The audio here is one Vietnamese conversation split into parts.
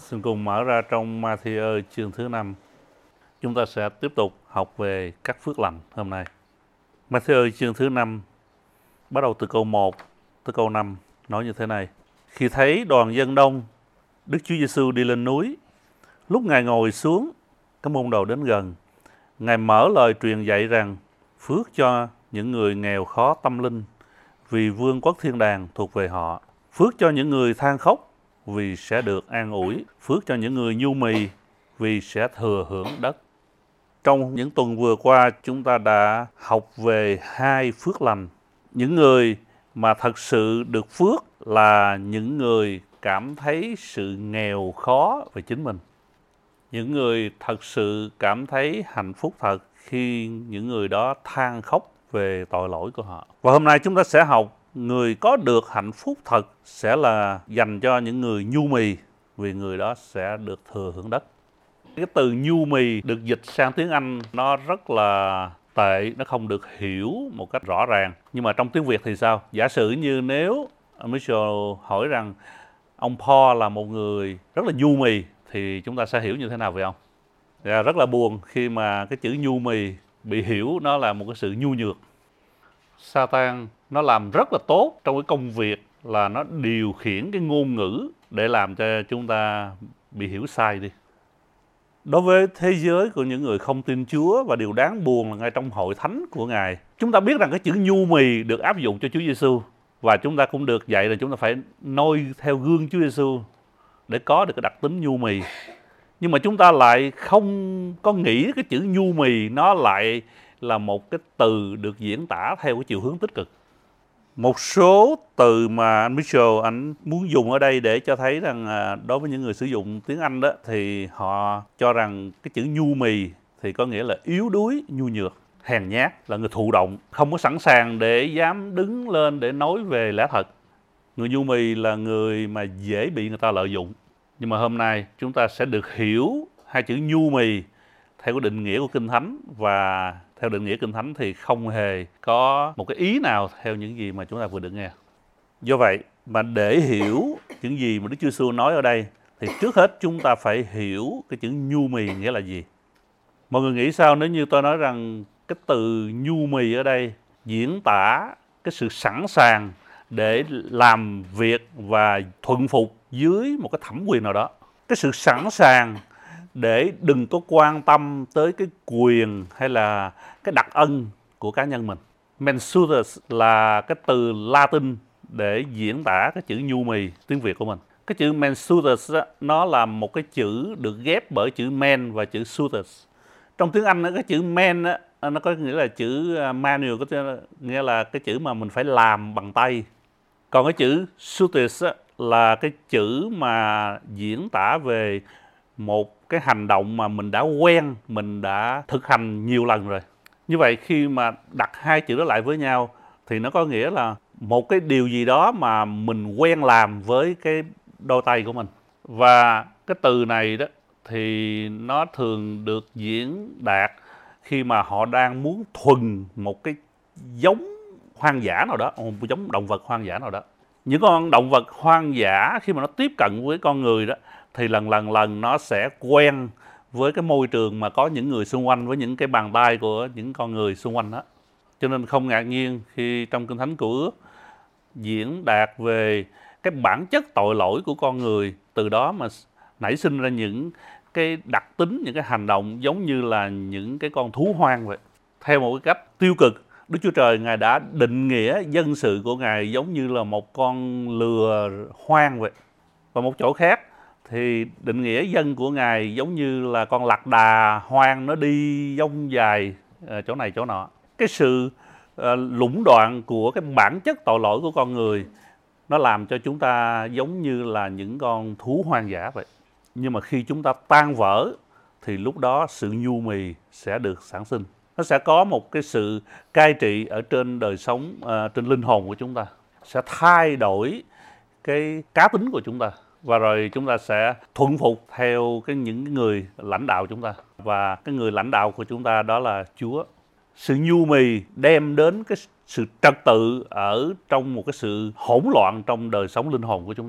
Xin cùng mở ra trong Ma-thi-ơ chương thứ 5. Chúng ta sẽ tiếp tục học về các phước lành hôm nay. Ma-thi-ơ chương thứ 5 bắt đầu từ câu 1 tới câu 5 nói như thế này. Khi thấy đoàn dân đông, Đức Chúa Giêsu đi lên núi. Lúc Ngài ngồi xuống, các môn đồ đến gần. Ngài mở lời truyền dạy rằng phước cho những người nghèo khó tâm linh, vì vương quốc thiên đàng thuộc về họ. Phước cho những người than khóc, vì sẽ được an ủi. Phước cho những người nhu mì, vì sẽ thừa hưởng đất. Trong những tuần vừa qua, chúng ta đã học về hai phước lành. Những người mà thật sự được phước là những người cảm thấy sự nghèo khó về chính mình. Những người thật sự cảm thấy hạnh phúc thật khi những người đó than khóc về tội lỗi của họ. Và hôm nay chúng ta sẽ học người có được hạnh phúc thật sẽ là dành cho những người nhu mì, vì người đó sẽ được thừa hưởng đất. Cái từ nhu mì được dịch sang tiếng Anh nó rất là tệ, nó không được hiểu một cách rõ ràng. Nhưng mà trong tiếng Việt thì sao? Giả sử như nếu Mitchell hỏi rằng ông Paul là một người rất là nhu mì thì chúng ta sẽ hiểu như thế nào về ông? Rất là buồn khi mà cái chữ nhu mì bị hiểu nó là một cái sự nhu nhược. Satan nó làm rất là tốt trong cái công việc là nó điều khiển cái ngôn ngữ để làm cho chúng ta bị hiểu sai đi. Đối với thế giới của những người không tin Chúa, và điều đáng buồn là ngay trong hội thánh của Ngài, chúng ta biết rằng cái chữ nhu mì được áp dụng cho Chúa Giêsu, và chúng ta cũng được dạy là chúng ta phải noi theo gương Chúa Giêsu để có được cái đặc tính nhu mì. Nhưng mà chúng ta lại không có nghĩ cái chữ nhu mì nó lại là một cái từ được diễn tả theo cái chiều hướng tích cực. Một số từ mà anh Mitchell anh muốn dùng ở đây để cho thấy rằng đối với những người sử dụng tiếng Anh đó, thì họ cho rằng cái chữ nhu mì thì có nghĩa là yếu đuối, nhu nhược, hèn nhát, là người thụ động, không có sẵn sàng để dám đứng lên để nói về lẽ thật. Người nhu mì là người mà dễ bị người ta lợi dụng. Nhưng mà hôm nay chúng ta sẽ được hiểu hai chữ nhu mì theo cái định nghĩa của Kinh Thánh, và theo định nghĩa Kinh Thánh thì không hề có một cái ý nào theo những gì mà chúng ta vừa được nghe. Do vậy mà để hiểu những gì mà Đức Chúa Giêsu nói ở đây thì trước hết chúng ta phải hiểu cái chữ nhu mì nghĩa là gì. Mọi người nghĩ sao nếu như tôi nói rằng cái từ nhu mì ở đây diễn tả cái sự sẵn sàng để làm việc và thuận phục dưới một cái thẩm quyền nào đó. Cái sự sẵn sàng để đừng có quan tâm tới cái quyền hay là cái đặc ân của cá nhân mình. Mensutus là cái từ Latin để diễn tả cái chữ nhu mì tiếng Việt của mình. Cái chữ mensutus nó là một cái chữ được ghép bởi chữ men và chữ sutus. Trong tiếng Anh cái chữ men nó có nghĩa là chữ manual, có nghĩa là cái chữ mà mình phải làm bằng tay. Còn cái chữ sutus là cái chữ mà diễn tả về một cái hành động mà mình đã quen, mình đã thực hành nhiều lần rồi. Như vậy khi mà đặt hai chữ đó lại với nhau thì nó có nghĩa là một cái điều gì đó mà mình quen làm với cái đôi tay của mình. Và cái từ này đó thì nó thường được diễn đạt khi mà họ đang muốn thuần một cái giống hoang dã nào đó, một giống động vật hoang dã nào đó. Những con động vật hoang dã khi mà nó tiếp cận với con người đó thì lần nó sẽ quen với cái môi trường mà có những người xung quanh, với những cái bàn tay của những con người xung quanh đó. Cho nên không ngạc nhiên khi trong Kinh Thánh Cựu Ước diễn đạt về cái bản chất tội lỗi của con người, từ đó mà nảy sinh ra những cái đặc tính, những cái hành động giống như là những cái con thú hoang vậy. Theo một cái cách tiêu cực, Đức Chúa Trời Ngài đã định nghĩa dân sự của Ngài giống như là một con lừa hoang vậy. Và một chỗ khác thì định nghĩa dân của Ngài giống như là con lạc đà hoang, nó đi dông dài chỗ này chỗ nọ. Cái sự lũng đoạn của cái bản chất tội lỗi của con người nó làm cho chúng ta giống như là những con thú hoang dã vậy. Nhưng mà khi chúng ta tan vỡ thì lúc đó sự nhu mì sẽ được sản sinh. Nó sẽ có một cái sự cai trị ở trên đời sống, trên linh hồn của chúng ta, sẽ thay đổi cái cá tính của chúng ta, và rồi chúng ta sẽ thuận phục theo những người lãnh đạo chúng ta, và cái người lãnh đạo của chúng ta đó là Chúa. Sự nhu mì đem đến cái sự trật tự ở trong một cái sự hỗn loạn trong đời sống linh hồn của chúng ta.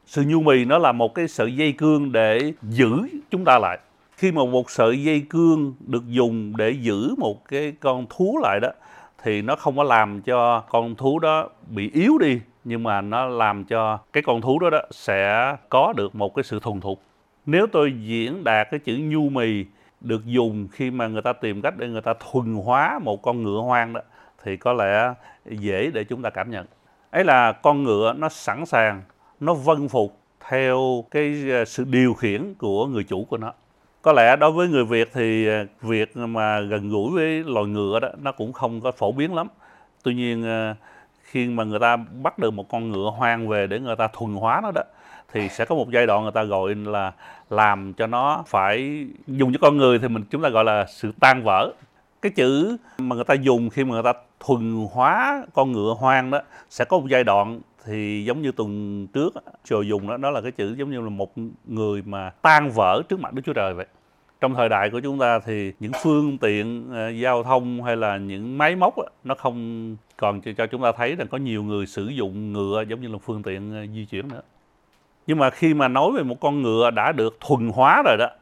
Sự nhu mì nó là một cái sợi dây cương để giữ chúng ta lại. Khi mà một sợi dây cương được dùng để giữ một cái con thú lại đó, thì nó không có làm cho con thú đó bị yếu đi, nhưng mà nó làm cho cái con thú đó sẽ có được một cái sự thuần thục. Nếu tôi diễn đạt cái chữ nhu mì được dùng khi mà người ta tìm cách để người ta thuần hóa một con ngựa hoang đó, thì có lẽ dễ để chúng ta cảm nhận. Ấy là con ngựa nó sẵn sàng, nó vâng phục theo cái sự điều khiển của người chủ của nó. Có lẽ đối với người Việt thì việc mà gần gũi với loài ngựa đó nó cũng không có phổ biến lắm. Tuy nhiên khi mà người ta bắt được một con ngựa hoang về để người ta thuần hóa nó đó, thì sẽ có một giai đoạn người ta gọi là làm cho nó phải dùng cho con người thì chúng ta gọi là sự tan vỡ. Cái chữ mà người ta dùng khi mà người ta thuần hóa con ngựa hoang đó sẽ có một giai đoạn, thì giống như tuần trước Trời dùng đó là cái chữ giống như là một người mà tan vỡ trước mặt Đức Chúa Trời vậy. Trong thời đại của chúng ta thì những phương tiện giao thông hay là những máy móc nó không còn cho chúng ta thấy rằng có nhiều người sử dụng ngựa giống như là phương tiện di chuyển nữa. Nhưng mà khi mà nói về một con ngựa đã được thuần hóa rồi đó,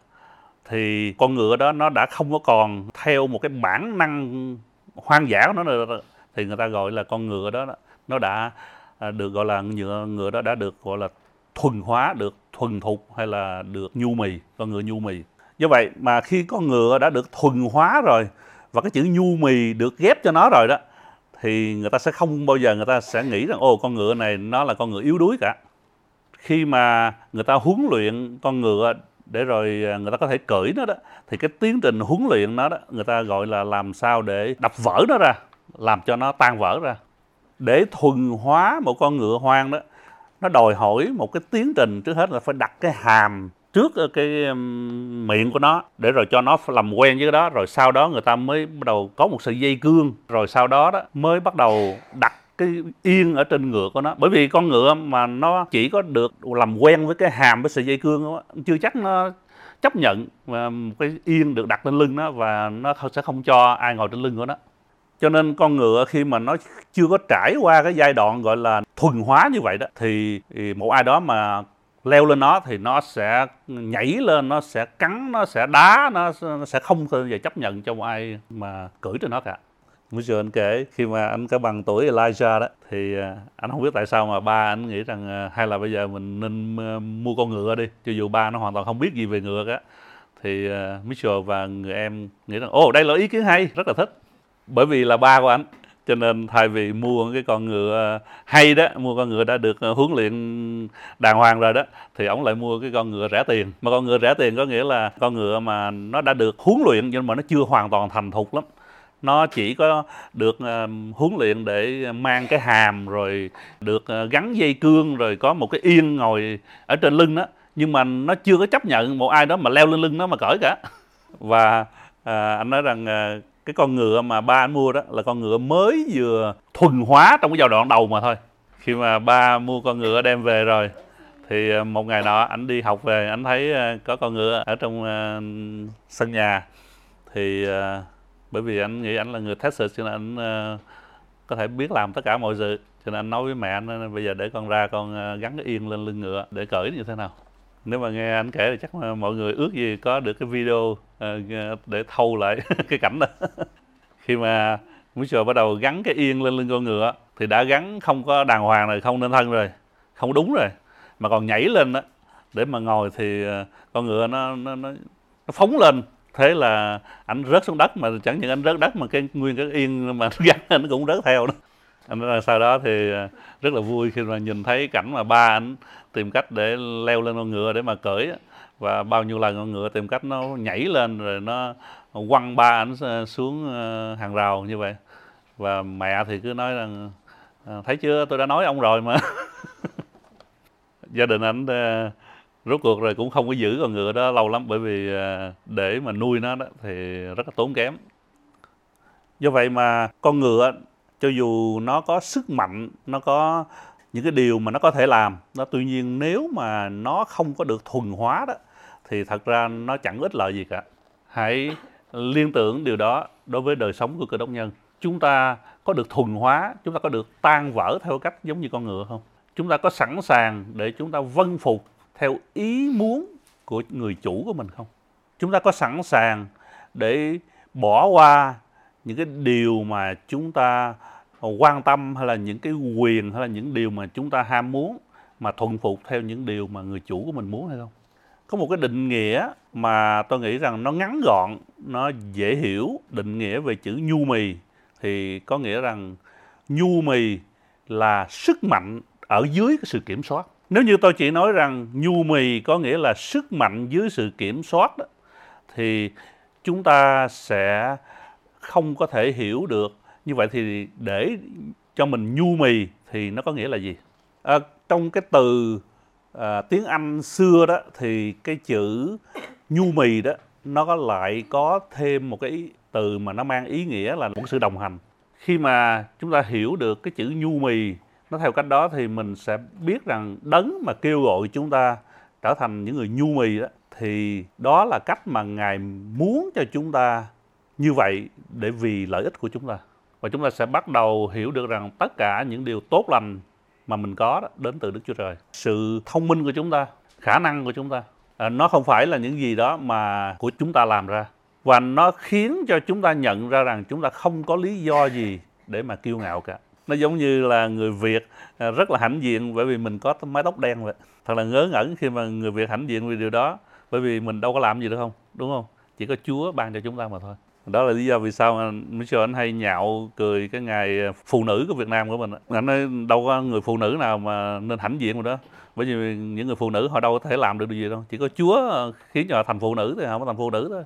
thì con ngựa đó nó đã không có còn theo một cái bản năng hoang dã của nó nữa, thì người ta gọi là con ngựa đó nó đã được gọi là ngựa đó đã được gọi là thuần hóa, được thuần thục hay là được nhu mì, con ngựa nhu mì. Do vậy mà khi con ngựa đã được thuần hóa rồi và cái chữ nhu mì được ghép cho nó rồi đó, thì người ta sẽ không bao giờ người ta sẽ nghĩ rằng con ngựa này nó là con ngựa yếu đuối cả. Khi mà người ta huấn luyện con ngựa để rồi người ta có thể cưỡi nó đó, thì cái tiến trình huấn luyện nó đó người ta gọi là làm sao để đập vỡ nó ra, làm cho nó tan vỡ ra. Để thuần hóa một con ngựa hoang đó, nó đòi hỏi một cái tiến trình. Trước hết là phải đặt cái hàm trước cái miệng của nó để rồi cho nó làm quen với cái đó, rồi sau đó người ta mới bắt đầu có một sợi dây cương, rồi sau đó mới bắt đầu đặt cái yên ở trên ngựa của nó. Bởi vì con ngựa mà nó chỉ có được làm quen với cái hàm với sợi dây cương đó, chưa chắc nó chấp nhận một cái yên được đặt lên lưng nó, và nó sẽ không cho ai ngồi trên lưng của nó. Cho nên con ngựa khi mà nó chưa có trải qua cái giai đoạn gọi là thuần hóa như vậy đó, thì một ai đó mà leo lên nó thì nó sẽ nhảy lên, nó sẽ cắn, nó sẽ đá, nó sẽ không bao giờ chấp nhận cho một ai mà cưỡi trên nó cả. Mới giờ anh kể khi mà anh có bằng tuổi Elijah đó, thì anh không biết tại sao mà ba anh nghĩ rằng hay là bây giờ mình nên mua con ngựa đi, cho dù ba nó hoàn toàn không biết gì về ngựa cả. Thì Mitchell và người em nghĩ rằng đây là ý kiến hay, rất là thích. Bởi vì là ba của anh, cho nên thay vì mua cái con ngựa hay đó, mua con ngựa đã được huấn luyện đàng hoàng rồi đó, thì ổng lại mua cái con ngựa rẻ tiền. Mà con ngựa rẻ tiền có nghĩa là con ngựa mà nó đã được huấn luyện nhưng mà nó chưa hoàn toàn thành thục lắm. Nó chỉ có được huấn luyện để mang cái hàm, rồi được gắn dây cương, rồi có một cái yên ngồi ở trên lưng đó, nhưng mà nó chưa có chấp nhận một ai đó mà leo lên lưng nó mà cởi cả. Và anh nói rằng cái con ngựa mà ba anh mua đó là con ngựa mới vừa thuần hóa trong cái giai đoạn đầu mà thôi. Khi mà ba mua con ngựa đem về rồi, thì một ngày nọ anh đi học về, anh thấy có con ngựa ở trong sân nhà. Thì bởi vì anh nghĩ anh là người Texas cho nên anh có thể biết làm tất cả mọi sự, cho nên anh nói với mẹ anh bây giờ để con ra con gắn cái yên lên lưng ngựa để cởi như thế nào. Nếu mà nghe anh kể thì chắc là mọi người ước gì có được cái video để thâu lại cái cảnh đó. Khi mà Mitchell bắt đầu gắn cái yên lên lưng con ngựa thì đã gắn không có đàng hoàng rồi, không nên thân rồi, không đúng rồi, mà còn nhảy lên đó để mà ngồi, thì con ngựa nó phóng lên. Thế là anh rớt xuống đất, mà chẳng những anh rớt đất mà cái nguyên cái yên mà nó gắn anh cũng rớt theo đó. Anh nói là sau đó thì rất là vui khi mà nhìn thấy cảnh mà ba anh tìm cách để leo lên con ngựa để mà cưỡi, và bao nhiêu lần con ngựa tìm cách nó nhảy lên rồi nó quăng ba anh xuống hàng rào như vậy. Và mẹ thì cứ nói rằng thấy chưa, tôi đã nói ông rồi mà. Gia đình anh rốt cuộc rồi cũng không có giữ con ngựa đó lâu lắm, bởi vì để mà nuôi nó đó thì rất là tốn kém. Do vậy mà con ngựa cho dù nó có sức mạnh, nó có những cái điều mà nó có thể làm đó, tuy nhiên nếu mà nó không có được thuần hóa đó thì thật ra nó chẳng ích lợi gì cả. Hãy liên tưởng điều đó đối với đời sống của Cơ Đốc nhân. Chúng ta có được thuần hóa, chúng ta có được tan vỡ theo cách giống như con ngựa không? Chúng ta có sẵn sàng để chúng ta vâng phục theo ý muốn của người chủ của mình không? Chúng ta có sẵn sàng để bỏ qua những cái điều mà chúng ta quan tâm, hay là những cái quyền, hay là những điều mà chúng ta ham muốn, mà thuần phục theo những điều mà người chủ của mình muốn hay không? Có một cái định nghĩa mà tôi nghĩ rằng nó ngắn gọn, nó dễ hiểu. Định nghĩa về chữ nhu mì thì có nghĩa rằng nhu mì là sức mạnh ở dưới cái sự kiểm soát. Nếu như tôi chỉ nói rằng nhu mì có nghĩa là sức mạnh dưới sự kiểm soát đó, thì chúng ta sẽ không có thể hiểu được. Như vậy thì để cho mình nhu mì thì nó có nghĩa là gì? Trong cái từ tiếng Anh xưa đó thì cái chữ nhu mì đó nó lại có thêm một cái từ mà nó mang ý nghĩa là một sự đồng hành. Khi mà chúng ta hiểu được cái chữ nhu mì nó theo cách đó thì mình sẽ biết rằng đấng mà kêu gọi chúng ta trở thành những người nhu mì đó, thì đó là cách mà Ngài muốn cho chúng ta như vậy để vì lợi ích của chúng ta. Và chúng ta sẽ bắt đầu hiểu được rằng tất cả những điều tốt lành mà mình có đó đến từ Đức Chúa Trời. Sự thông minh của chúng ta, khả năng của chúng ta, nó không phải là những gì đó mà của chúng ta làm ra. Và nó khiến cho chúng ta nhận ra rằng chúng ta không có lý do gì để mà kiêu ngạo cả. Nó giống như là người Việt rất là hãnh diện bởi vì mình có mái tóc đen vậy. Thật là ngớ ngẩn khi mà người Việt hãnh diện vì điều đó, bởi vì mình đâu có làm gì được không, đúng không? Chỉ có Chúa ban cho chúng ta mà thôi. Đó là lý do vì sao mà Mitchell anh hay nhạo cười cái ngày phụ nữ của Việt Nam của mình. Anh nói đâu có người phụ nữ nào mà nên hãnh diện rồi đó. Bởi vì những người phụ nữ họ đâu có thể làm được điều gì đâu. Chỉ có Chúa khiến cho họ thành phụ nữ thì họ mới thành phụ nữ thôi.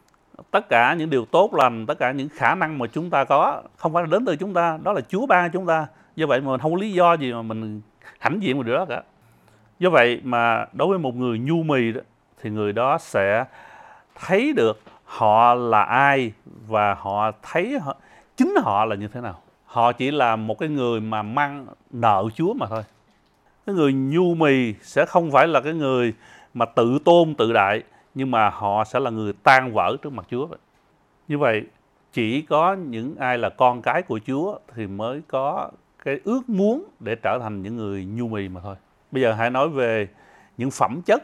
Tất cả những điều tốt lành, tất cả những khả năng mà chúng ta có không phải là đến từ chúng ta, đó là Chúa ban cho chúng ta. Do vậy mà mình không có lý do gì mà mình hãnh diện về điều đó cả. Do vậy mà đối với một người nhu mì đó, thì người đó sẽ thấy được họ là ai và họ thấy chính họ là như thế nào. Họ chỉ là một cái người mà mang nợ Chúa mà thôi. Cái người nhu mì sẽ không phải là cái người mà tự tôn tự đại, nhưng mà họ sẽ là người tan vỡ trước mặt Chúa. Như vậy chỉ có những ai là con cái của Chúa thì mới có cái ước muốn để trở thành những người nhu mì mà thôi. Bây giờ hãy nói về những phẩm chất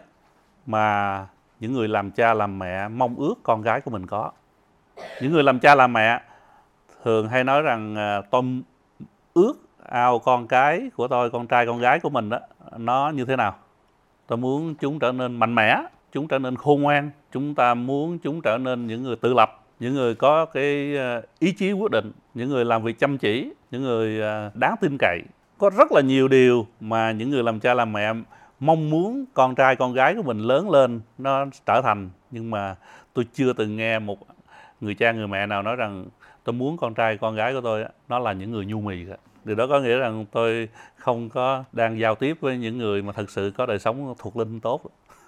mà những người làm cha làm mẹ mong ước con cái của mình có. Những người làm cha làm mẹ thường hay nói rằng tôi ước ao con cái của tôi, con trai con gái của mình đó, nó như thế nào? Tôi muốn chúng trở nên mạnh mẽ, chúng trở nên khôn ngoan, chúng ta muốn chúng trở nên những người tự lập, những người có cái ý chí quyết định, những người làm việc chăm chỉ, những người đáng tin cậy. Có rất là nhiều điều mà những người làm cha làm mẹ mong muốn con trai con gái của mình lớn lên nó trở thành, nhưng mà tôi chưa từng nghe một người cha người mẹ nào nói rằng tôi muốn con trai con gái của tôi nó là những người nhu mì cả. Điều đó có nghĩa rằng tôi không có đang giao tiếp với những người mà thực sự có đời sống thuộc linh tốt.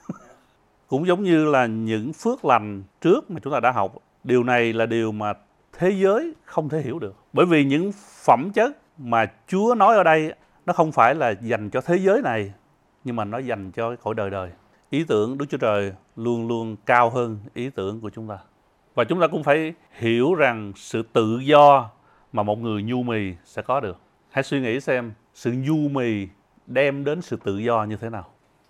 Cũng giống như là những phước lành trước mà chúng ta đã học, điều này là điều mà thế giới không thể hiểu được. Bởi vì những phẩm chất mà Chúa nói ở đây nó không phải là dành cho thế giới này, nhưng mà nó dành cho cõi đời đời. Ý tưởng Đức Chúa Trời luôn luôn cao hơn ý tưởng của chúng ta. Và chúng ta cũng phải hiểu rằng sự tự do mà một người nhu mì sẽ có được. Hãy suy nghĩ xem sự nhu mì đem đến sự tự do như thế nào.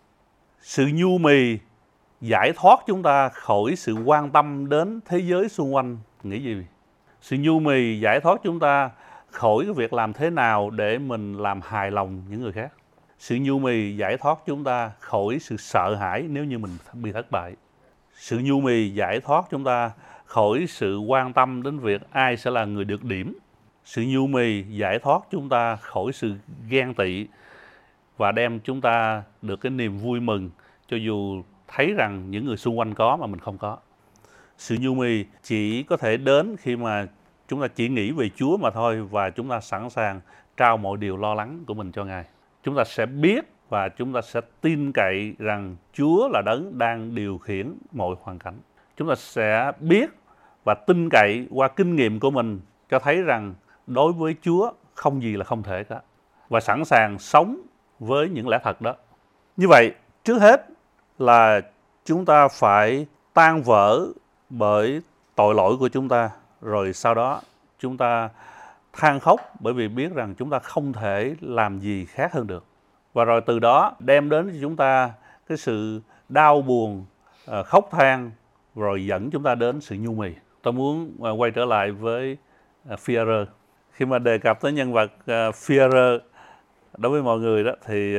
Sự nhu mì giải thoát chúng ta khỏi sự quan tâm đến thế giới xung quanh. Nghĩ gì? Sự nhu mì giải thoát chúng ta khỏi cái việc làm thế nào để mình làm hài lòng những người khác. Sự nhu mì giải thoát chúng ta khỏi sự sợ hãi nếu như mình bị thất bại. Sự nhu mì giải thoát chúng ta khỏi sự quan tâm đến việc ai sẽ là người được điểm. Sự nhu mì giải thoát chúng ta khỏi sự ghen tị và đem chúng ta được cái niềm vui mừng cho dù thấy rằng những người xung quanh có mà mình không có. Sự nhu mì chỉ có thể đến khi mà chúng ta chỉ nghĩ về Chúa mà thôi, và chúng ta sẵn sàng trao mọi điều lo lắng của mình cho Ngài. Chúng ta sẽ biết và chúng ta sẽ tin cậy rằng Chúa là đấng đang điều khiển mọi hoàn cảnh. Chúng ta sẽ biết và tin cậy qua kinh nghiệm của mình cho thấy rằng đối với Chúa không gì là không thể cả, và sẵn sàng sống với những lẽ thật đó. Như vậy, trước hết là chúng ta phải tan vỡ bởi tội lỗi của chúng ta, rồi sau đó chúng ta than khóc bởi vì biết rằng chúng ta không thể làm gì khác hơn được. Và rồi từ đó đem đến cho chúng ta cái sự đau buồn, khóc than, rồi dẫn chúng ta đến sự nhu mì. Tôi muốn quay trở lại với Führer. Khi mà đề cập tới nhân vật Führer đối với mọi người đó thì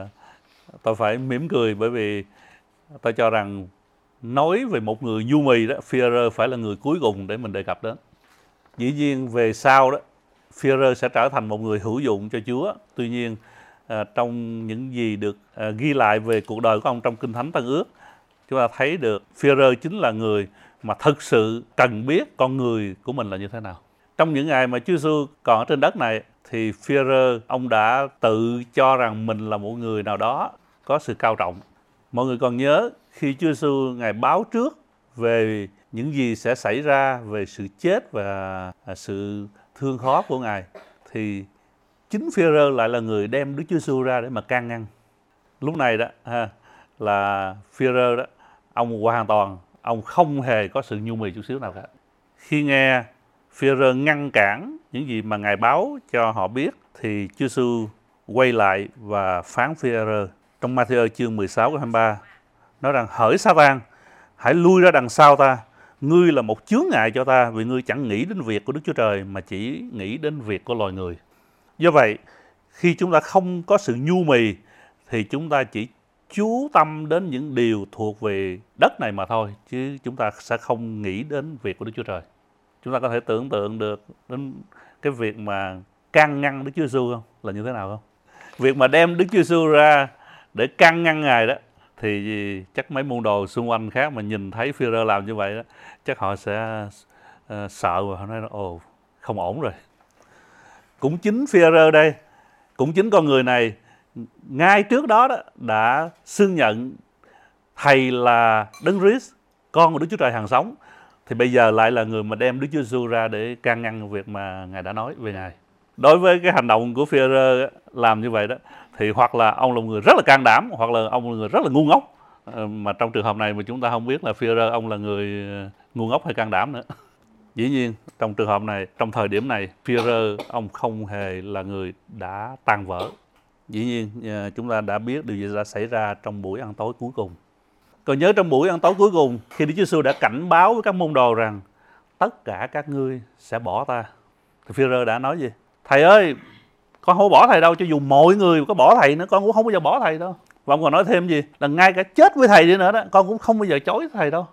tôi phải mỉm cười, bởi vì tôi cho rằng nói về một người nhu mì đó, Führer phải là người cuối cùng để mình đề cập đến. Dĩ nhiên về sau đó, Führer sẽ trở thành một người hữu dụng cho Chúa. Tuy nhiên trong những gì được ghi lại về cuộc đời của ông trong Kinh Thánh Tân Ước, chúng ta thấy được Führer chính là người mà thực sự cần biết con người của mình là như thế nào. Trong những ngày mà Chúa Giêsu còn ở trên đất này thì Führer ông đã tự cho rằng mình là một người nào đó có sự cao trọng. Mọi người còn nhớ khi Chúa Giêsu Ngài báo trước về những gì sẽ xảy ra về sự chết và sự thương khó của Ngài, thì chính Führer lại là người đem Đức Chúa Giêsu ra để mà can ngăn. Lúc này đó là Führer đó, ông hoàn toàn ông không hề có sự nhu mì chút xíu nào cả. Khi nghe Führer ngăn cản những gì mà Ngài báo cho họ biết, thì Chúa Giêsu quay lại và phán Führer trong Ma-thi-ơ chương 16 câu 23 nói rằng: hỡi Sa-tan, hãy lui ra đằng sau ta, ngươi là một chướng ngại cho ta, vì ngươi chẳng nghĩ đến việc của Đức Chúa Trời mà chỉ nghĩ đến việc của loài người. Do vậy, khi chúng ta không có sự nhu mì thì chúng ta chỉ chú tâm đến những điều thuộc về đất này mà thôi, chứ chúng ta sẽ không nghĩ đến việc của Đức Chúa Trời. Chúng ta có thể tưởng tượng được đến cái việc mà can ngăn Đức Chúa Giêsu không? Là như thế nào không? Việc mà đem Đức Chúa Giêsu ra để can ngăn Ngài đó, thì chắc mấy môn đồ xung quanh khác mà nhìn thấy Führer làm như vậy đó, chắc họ sẽ sợ và họ nói ồ, không ổn rồi. Cũng chính Führer đây, cũng chính con người này ngay trước đó đã xưng nhận Thầy là Đấng Christ, con của Đức Chúa Trời hằng sống, thì bây giờ lại là người mà đem Đức Chúa Giêsu ra để can ngăn việc mà Ngài đã nói về Ngài. Đối với cái hành động của Führer làm như vậy đó, thì hoặc là ông là một người rất là can đảm, hoặc là ông là người rất là ngu ngốc. Mà trong trường hợp này mà chúng ta không biết là Führer ông là người ngu ngốc hay can đảm nữa. Dĩ nhiên trong trường hợp này, trong thời điểm này, Führer ông không hề là người đã tan vỡ. Dĩ nhiên chúng ta đã biết điều gì đã xảy ra trong buổi ăn tối cuối cùng. Còn nhớ trong buổi ăn tối cuối cùng, khi Đức Chúa Giêsu đã cảnh báo với các môn đồ rằng tất cả các ngươi sẽ bỏ ta, thì Führer đã nói gì? Thầy ơi, con không bỏ thầy đâu, cho dù mọi người có bỏ thầy nữa, con cũng không bao giờ bỏ thầy đâu. Và ông còn nói thêm gì? Là ngay cả chết với thầy đi nữa đó, con cũng không bao giờ chối thầy đâu.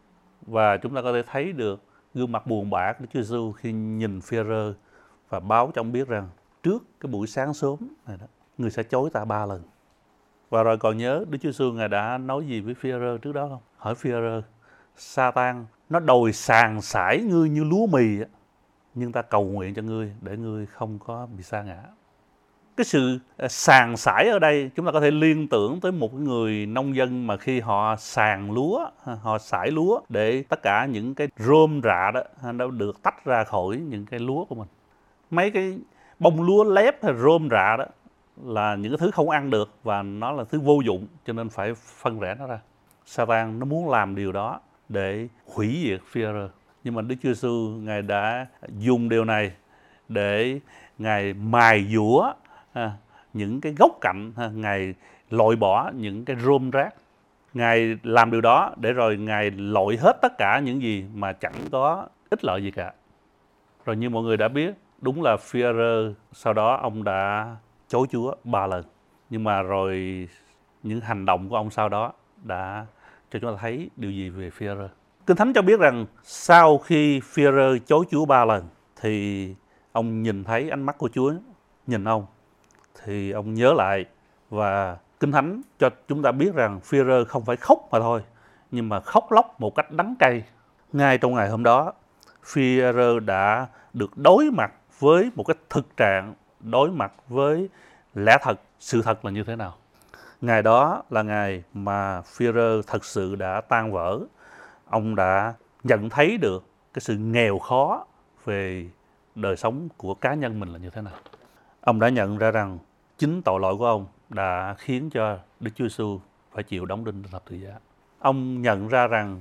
Và chúng ta có thể thấy được gương mặt buồn bã của Đức Chúa Giêsu khi nhìn Führer và báo cho ông biết rằng trước cái buổi sáng sớm này đó, người sẽ chối ta 3 lần. Và rồi còn nhớ Đức Chúa Giêsu Ngài đã nói gì với Führer trước đó không? Hỏi Führer: Sa-tan nó đòi sàng sải ngươi như lúa mì, nhưng ta cầu nguyện cho ngươi để ngươi không có bị sa ngã. Cái sự sàng sải ở đây chúng ta có thể liên tưởng tới một người nông dân mà khi họ sàng lúa, họ sải lúa để tất cả những cái rơm rạ đó nó được tách ra khỏi những cái lúa của mình. Mấy cái bông lúa lép hay rơm rạ đó là những cái thứ không ăn được và nó là thứ vô dụng, cho nên phải phân rẽ nó ra. Sa-tan nó muốn làm điều đó để hủy diệt Führer, nhưng mà Đức Chúa Giêsu Ngài đã dùng điều này để Ngài mài dũa những cái gốc cạnh, Ngài loại bỏ những cái rơm rác. Ngài làm điều đó để rồi Ngài loại hết tất cả những gì mà chẳng có ích lợi gì cả. Rồi như mọi người đã biết, đúng là Führer sau đó ông đã chối Chúa 3 lần. Nhưng mà rồi những hành động của ông sau đó đã cho chúng ta thấy điều gì về Führer. Kinh Thánh cho biết rằng sau khi Führer chối Chúa 3 lần thì ông nhìn thấy ánh mắt của Chúa nhìn ông, thì ông nhớ lại, và Kinh Thánh cho chúng ta biết rằng Führer không phải khóc mà thôi, nhưng mà khóc lóc một cách đắng cay. Ngay trong ngày hôm đó, Führer đã được đối mặt với một cái thực trạng, đối mặt với lẽ thật, sự thật là như thế nào. Ngày đó là ngày mà Führer thật sự đã tan vỡ. Ông đã nhận thấy được cái sự nghèo khó về đời sống của cá nhân mình là như thế nào. Ông đã nhận ra rằng chính tội lỗi của ông đã khiến cho Đức Chúa Giêsu phải chịu đóng đinh trên thập tự giá. Ông nhận ra rằng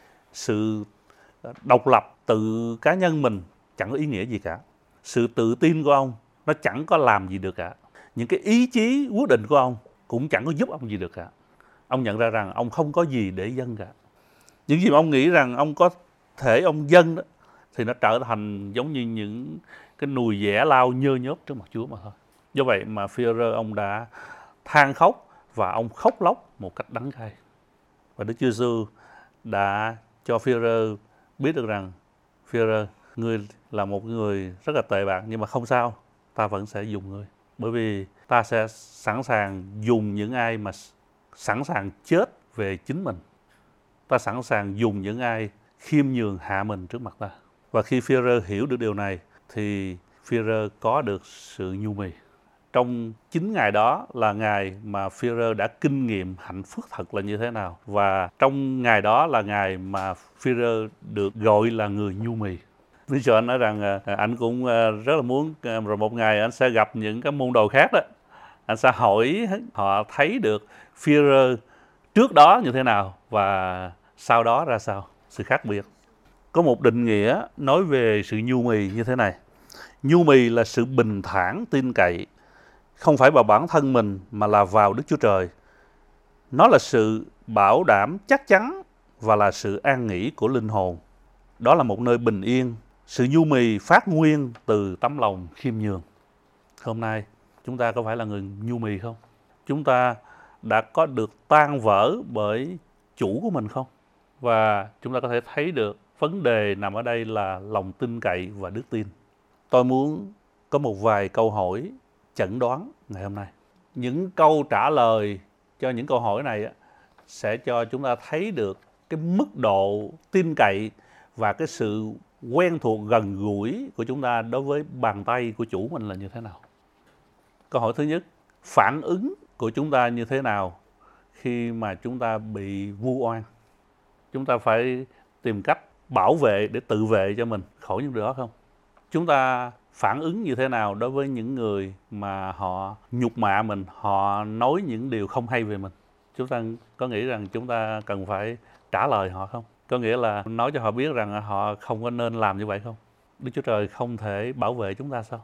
sự độc lập tự cá nhân mình chẳng có ý nghĩa gì cả. Sự tự tin của ông nó chẳng có làm gì được cả. những cái ý chí quyết định của ông cũng chẳng có giúp ông gì được cả. Ông nhận ra rằng ông không có gì để dâng cả. Những gì mà ông nghĩ rằng ông có thể ông dâng đó thì nó trở thành giống như những cái nùi dẻ lau nhơ nhớp trước mặt Chúa mà thôi. Do vậy mà Phi-e-rơ ông đã than khóc và ông khóc lóc một cách đắng cay. Và Đức Chúa Giêsu đã cho Phi-e-rơ biết được rằng Phi-e-rơ, ngươi là một người rất là tệ bạc, nhưng mà không sao, ta vẫn sẽ dùng ngươi. Bởi vì ta sẽ sẵn sàng dùng những ai mà sẵn sàng chết về chính mình. Ta sẵn sàng dùng những ai khiêm nhường hạ mình trước mặt ta. Và khi Phi-e-rơ hiểu được điều này thì Phi-e-rơ có được sự nhu mì. Trong chính ngày đó là ngày mà Phi-e-rơ đã kinh nghiệm hạnh phúc thật là như thế nào. Và trong ngày đó là ngày mà Phi-e-rơ được gọi là người nhu mì. Lý do anh nói rằng anh cũng rất là muốn rồi một ngày anh sẽ gặp những cái môn đồ khác đó. Anh sẽ hỏi họ thấy được Phi-e-rơ trước đó như thế nào và sau đó ra sao, sự khác biệt. Có một định nghĩa nói về sự nhu mì như thế này. Nhu mì là sự bình thản tin cậy, không phải vào bản thân mình mà là vào Đức Chúa Trời. Nó là sự bảo đảm chắc chắn và là sự an nghỉ của linh hồn. Đó là một nơi bình yên. Sự nhu mì phát nguyên từ tấm lòng khiêm nhường. Hôm nay chúng ta có phải là người nhu mì không? Chúng ta đã có được tan vỡ bởi chủ của mình không? Và chúng ta có thể thấy được vấn đề nằm ở đây là lòng tin cậy và đức tin. Tôi muốn có một vài câu hỏi chẩn đoán ngày hôm nay. Những câu trả lời cho những câu hỏi này sẽ cho chúng ta thấy được cái mức độ tin cậy và cái sự quen thuộc gần gũi của chúng ta đối với bàn tay của chủ mình là như thế nào. Câu hỏi thứ nhất, phản ứng của chúng ta như thế nào khi mà chúng ta bị vu oan? Chúng ta phải tìm cách bảo vệ để tự vệ cho mình khỏi những điều đó không? Chúng ta phản ứng như thế nào đối với những người mà họ nhục mạ mình, họ nói những điều không hay về mình? Chúng ta có nghĩ rằng chúng ta cần phải trả lời họ không? Có nghĩa là nói cho họ biết rằng họ không có nên làm như vậy không? Đức Chúa Trời không thể bảo vệ chúng ta sao?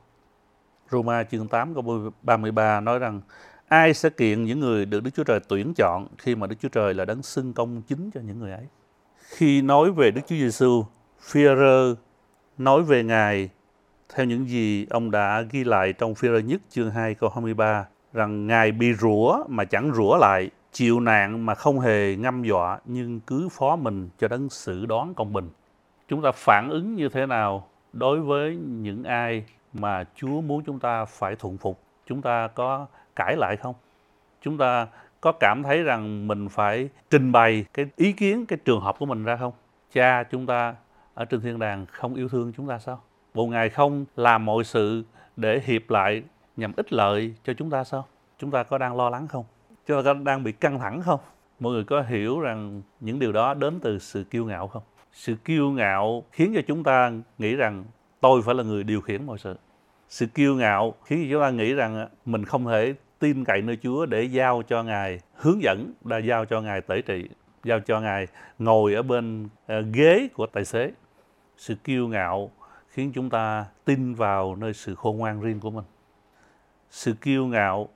Roma chương 8 câu 33 nói rằng ai sẽ kiện những người được Đức Chúa Trời tuyển chọn khi mà Đức Chúa Trời là đấng xưng công chính cho những người ấy. Khi nói về Đức Chúa Giêsu, Phi-e-rơ nói về Ngài theo những gì ông đã ghi lại trong Phi-e-rơ nhất chương 2 câu 23 rằng Ngài bị rủa mà chẳng rủa lại, chịu nạn mà không hề ngâm dọa, nhưng cứ phó mình cho đấng xử đoán công bình. Chúng ta phản ứng như thế nào đối với những ai mà Chúa muốn chúng ta phải thuận phục? Chúng ta có cãi lại không? Chúng ta có cảm thấy rằng mình phải trình bày cái ý kiến, cái trường hợp của mình ra không? Cha chúng ta ở trên thiên đàng không yêu thương chúng ta sao? Bộ Ngài không làm mọi sự để hiệp lại nhằm ích lợi cho chúng ta sao? Chúng ta có đang lo lắng không? Chúng ta có đang bị căng thẳng không? Mọi người có hiểu rằng những điều đó đến từ sự kiêu ngạo không? Sự kiêu ngạo khiến cho chúng ta nghĩ rằng tôi phải là người điều khiển mọi sự. Sự kiêu ngạo khiến cho chúng ta nghĩ rằng mình không thể tin cậy nơi Chúa để giao cho Ngài hướng dẫn, đã giao cho Ngài tể trị, giao cho Ngài ngồi ở bên ghế của tài xế. Sự kiêu ngạo khiến chúng ta tin vào nơi sự khôn ngoan riêng của mình. Sự kiêu ngạo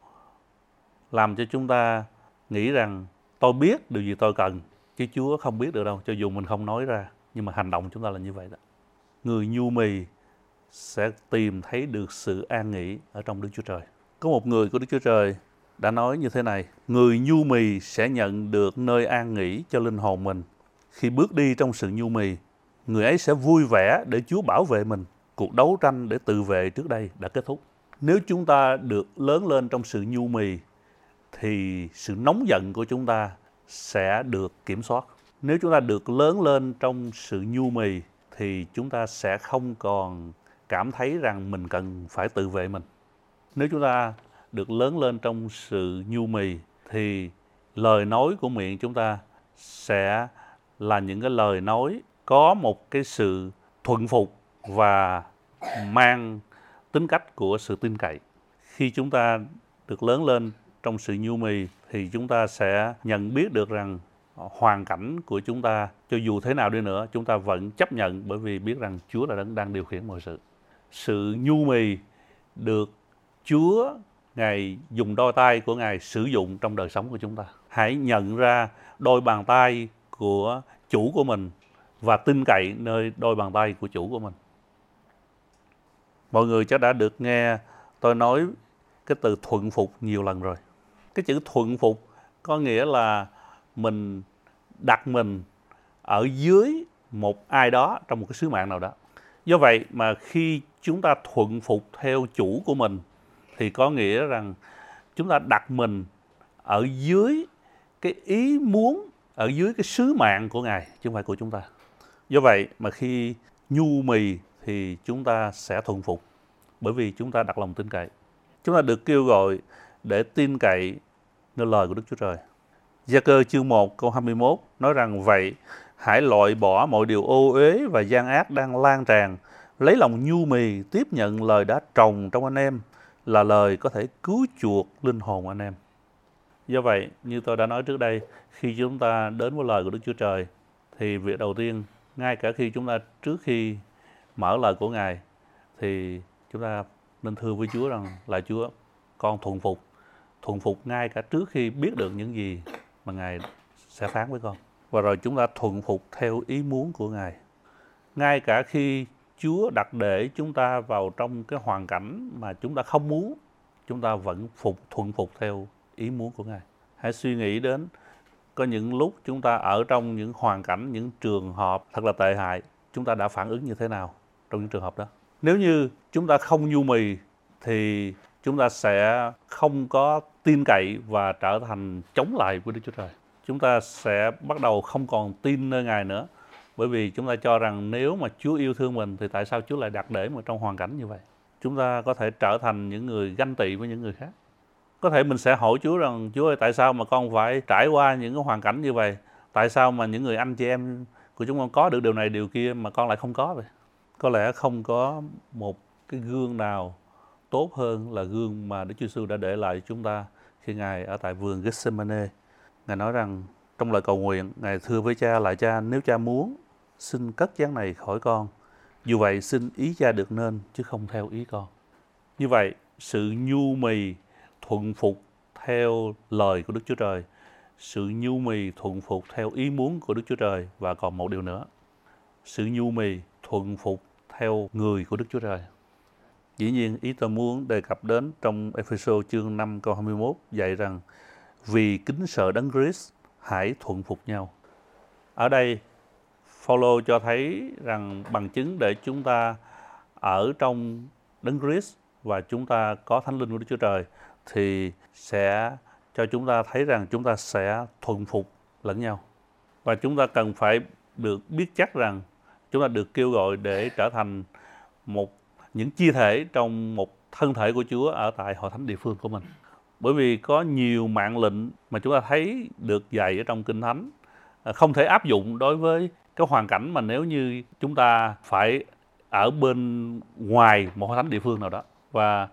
làm cho chúng ta nghĩ rằng tôi biết điều gì tôi cần, chứ Chúa không biết được đâu, cho dù mình không nói ra. Nhưng mà hành động chúng ta là như vậy đó. Người nhu mì sẽ tìm thấy được sự an nghỉ ở trong Đức Chúa Trời. Có một người của Đức Chúa Trời đã nói như thế này: người nhu mì sẽ nhận được nơi an nghỉ cho linh hồn mình. Khi bước đi trong sự nhu mì, người ấy sẽ vui vẻ để Chúa bảo vệ mình. Cuộc đấu tranh để tự vệ trước đây đã kết thúc. Nếu chúng ta được lớn lên trong sự nhu mì, thì sự nóng giận của chúng ta sẽ được kiểm soát. Nếu chúng ta được lớn lên trong sự nhu mì, thì chúng ta sẽ không còn cảm thấy rằng mình cần phải tự vệ mình. Nếu chúng ta được lớn lên trong sự nhu mì, thì lời nói của miệng chúng ta sẽ là những cái lời nói có một cái sự thuận phục và mang tính cách của sự tin cậy. Khi chúng ta được lớn lên trong sự nhu mì, thì chúng ta sẽ nhận biết được rằng hoàn cảnh của chúng ta, cho dù thế nào đi nữa, chúng ta vẫn chấp nhận, bởi vì biết rằng Chúa là đang điều khiển mọi sự. Sự nhu mì được Chúa Ngài dùng đôi tay của Ngài sử dụng trong đời sống của chúng ta. Hãy nhận ra đôi bàn tay của chủ của mình và tin cậy nơi đôi bàn tay của chủ của mình. Mọi người chắc đã được nghe tôi nói cái từ thuận phục nhiều lần rồi. Cái chữ thuận phục có nghĩa là mình đặt mình ở dưới một ai đó trong một cái sứ mạng nào đó. Do vậy mà khi chúng ta thuận phục theo chủ của mình thì có nghĩa rằng chúng ta đặt mình ở dưới cái ý muốn, ở dưới cái sứ mạng của Ngài, chứ không phải của chúng ta. Do vậy mà khi nhu mì thì chúng ta sẽ thuận phục, bởi vì chúng ta đặt lòng tin cậy. Chúng ta được kêu gọi để tin cậy nơi lời của Đức Chúa Trời. Gia-cơ chương 1 câu 21 nói rằng vậy hãy loại bỏ mọi điều ô uế và gian ác đang lan tràn, lấy lòng nhu mì tiếp nhận lời đã trồng trong anh em, là lời có thể cứu chuộc linh hồn anh em. Do vậy, như tôi đã nói trước đây, khi chúng ta đến với lời của Đức Chúa Trời thì việc đầu tiên, ngay cả khi chúng ta trước khi mở lời của Ngài thì chúng ta nên thưa với Chúa rằng là Chúa, con thuận phục ngay cả trước khi biết được những gì mà Ngài sẽ phán với con. Và rồi chúng ta thuận phục theo ý muốn của Ngài. Ngay cả khi Chúa đặt để chúng ta vào trong cái hoàn cảnh mà chúng ta không muốn, chúng ta vẫn thuận phục theo ý muốn của Ngài. Hãy suy nghĩ đến có những lúc chúng ta ở trong những hoàn cảnh, những trường hợp thật là tệ hại, chúng ta đã phản ứng như thế nào trong những trường hợp đó. Nếu như chúng ta không nhu mì thì chúng ta sẽ không có tin cậy và trở thành chống lại với Đức Chúa Trời. Chúng ta sẽ bắt đầu không còn tin nơi Ngài nữa, bởi vì chúng ta cho rằng nếu mà Chúa yêu thương mình thì tại sao Chúa lại đặt để mình trong hoàn cảnh như vậy. Chúng ta có thể trở thành những người ganh tị với những người khác. Có thể mình sẽ hỏi Chúa rằng Chúa ơi, tại sao mà con phải trải qua những cái hoàn cảnh như vậy? Tại sao mà những người anh chị em của chúng con có được điều này điều kia mà con lại không có vậy? Có lẽ không có một cái gương nào tốt hơn là gương mà Đức Chúa Giêsu đã để lại cho chúng ta khi Ngài ở tại vườn Gethsemane. Ngài nói rằng trong lời cầu nguyện, Ngài thưa với Cha là Cha, nếu Cha muốn, xin cất giáng này khỏi con. Dù vậy xin ý Cha được nên chứ không theo ý con. Như vậy, sự nhu mì thuận phục theo lời của Đức Chúa Trời, sự nhu mì thuận phục theo ý muốn của Đức Chúa Trời, và còn một điều nữa, sự nhu mì thuận phục theo người của Đức Chúa Trời. Dĩ nhiên, ý tôi muốn đề cập đến trong Ê-phê-sô chương 5 câu 21 dạy rằng vì kính sợ Đấng Christ hãy thuận phục nhau. Ở đây, Phao-lô cho thấy rằng bằng chứng để chúng ta ở trong Đấng Christ và chúng ta có Thánh Linh của Đức Chúa Trời thì sẽ cho chúng ta thấy rằng chúng ta sẽ thuận phục lẫn nhau. Và chúng ta cần phải được biết chắc rằng chúng ta được kêu gọi để trở thành những chi thể trong một thân thể của Chúa ở tại hội thánh địa phương của mình. Bởi vì có nhiều mạng lệnh mà chúng ta thấy được dạy ở trong Kinh Thánh không thể áp dụng đối với cái hoàn cảnh mà nếu như chúng ta phải ở bên ngoài một hội thánh địa phương nào đó. Và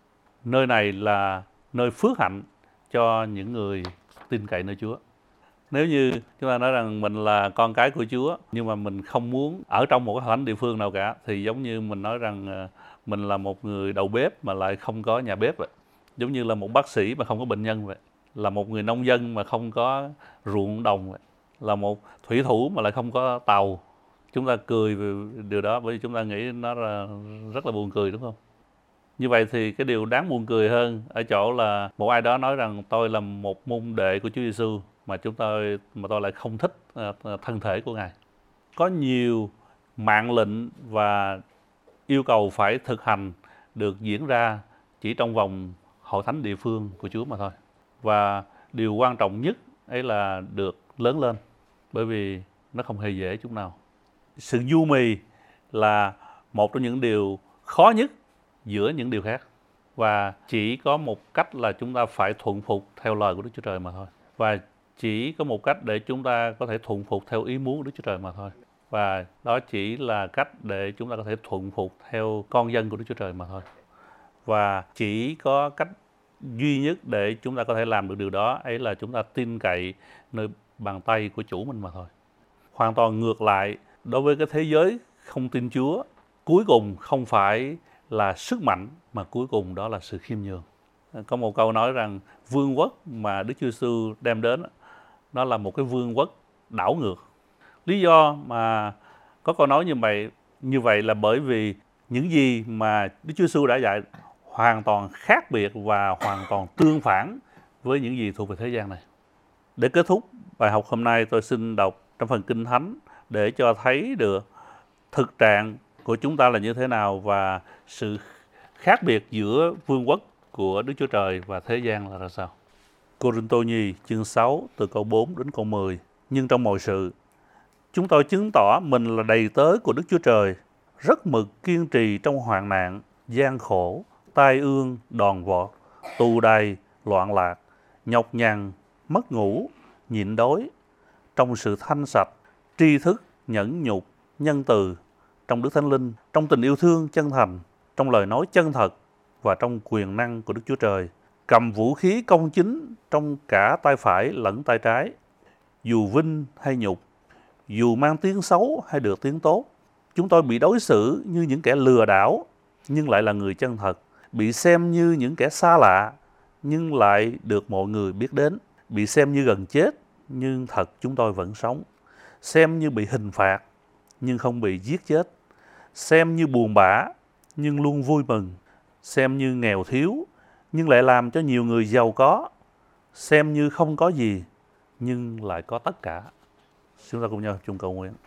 nơi này là nơi phước hạnh cho những người tin cậy nơi Chúa. Nếu như chúng ta nói rằng mình là con cái của Chúa nhưng mà mình không muốn ở trong một cái hội thánh địa phương nào cả, thì giống như mình nói rằng mình là một người đầu bếp mà lại không có nhà bếp vậy. Giống như là một bác sĩ mà không có bệnh nhân vậy. Là một người nông dân mà không có ruộng đồng vậy. Là một thủy thủ mà lại không có tàu. Chúng ta cười về điều đó bởi vì chúng ta nghĩ nó là rất là buồn cười, đúng không? Như vậy thì cái điều đáng buồn cười hơn ở chỗ là một ai đó nói rằng tôi là một môn đệ của Chúa Giêsu mà tôi lại không thích thân thể của Ngài. Có nhiều mạng lệnh và yêu cầu phải thực hành được diễn ra chỉ trong vòng hội thánh địa phương của Chúa mà thôi. Và điều quan trọng nhất ấy là được lớn lên, bởi vì nó không hề dễ chút nào. Sự nhu mì là một trong những điều khó nhất giữa những điều khác. Và chỉ có một cách là chúng ta phải thuận phục theo lời của Đức Chúa Trời mà thôi. Và chỉ có một cách để chúng ta có thể thuận phục theo ý muốn của Đức Chúa Trời mà thôi. Và đó chỉ là cách để chúng ta có thể thuận phục theo con dân của Đức Chúa Trời mà thôi. Và chỉ có cách duy nhất để chúng ta có thể làm được điều đó ấy là chúng ta tin cậy nơi bàn tay của chủ mình mà thôi. Hoàn toàn ngược lại, đối với cái thế giới không tin Chúa, cuối cùng không phải là sức mạnh mà cuối cùng đó là sự khiêm nhường. Có một câu nói rằng vương quốc mà Đức Chúa Giêsu đem đến nó là một cái vương quốc đảo ngược. Lý do mà có câu nói như vậy là bởi vì những gì mà Đức Chúa Giêsu đã dạy hoàn toàn khác biệt và hoàn toàn tương phản với những gì thuộc về thế gian này. Để kết thúc bài học hôm nay, tôi xin đọc trong phần Kinh Thánh để cho thấy được thực trạng của chúng ta là như thế nào và sự khác biệt giữa vương quốc của Đức Chúa Trời và thế gian là ra sao. Cô-rinh-tô Nhi chương 6 từ câu 4 đến câu 10. Nhưng trong mọi sự, chúng tôi chứng tỏ mình là đầy tớ của Đức Chúa Trời, rất mực kiên trì trong hoạn nạn, gian khổ, tai ương, đòn vọt, tù đày, loạn lạc, nhọc nhằn, mất ngủ, nhịn đói, trong sự thanh sạch, tri thức, nhẫn nhục, nhân từ, trong Đức Thánh Linh, trong tình yêu thương chân thành, trong lời nói chân thật và trong quyền năng của Đức Chúa Trời, cầm vũ khí công chính trong cả tay phải lẫn tay trái, dù vinh hay nhục, dù mang tiếng xấu hay được tiếng tốt. Chúng tôi bị đối xử như những kẻ lừa đảo nhưng lại là người chân thật, bị xem như những kẻ xa lạ nhưng lại được mọi người biết đến, bị xem như gần chết nhưng thật chúng tôi vẫn sống, xem như bị hình phạt nhưng không bị giết chết, xem như buồn bã nhưng luôn vui mừng, xem như nghèo thiếu nhưng lại làm cho nhiều người giàu có, xem như không có gì nhưng lại có tất cả. Chúng ta cùng nhau chung cầu nguyện.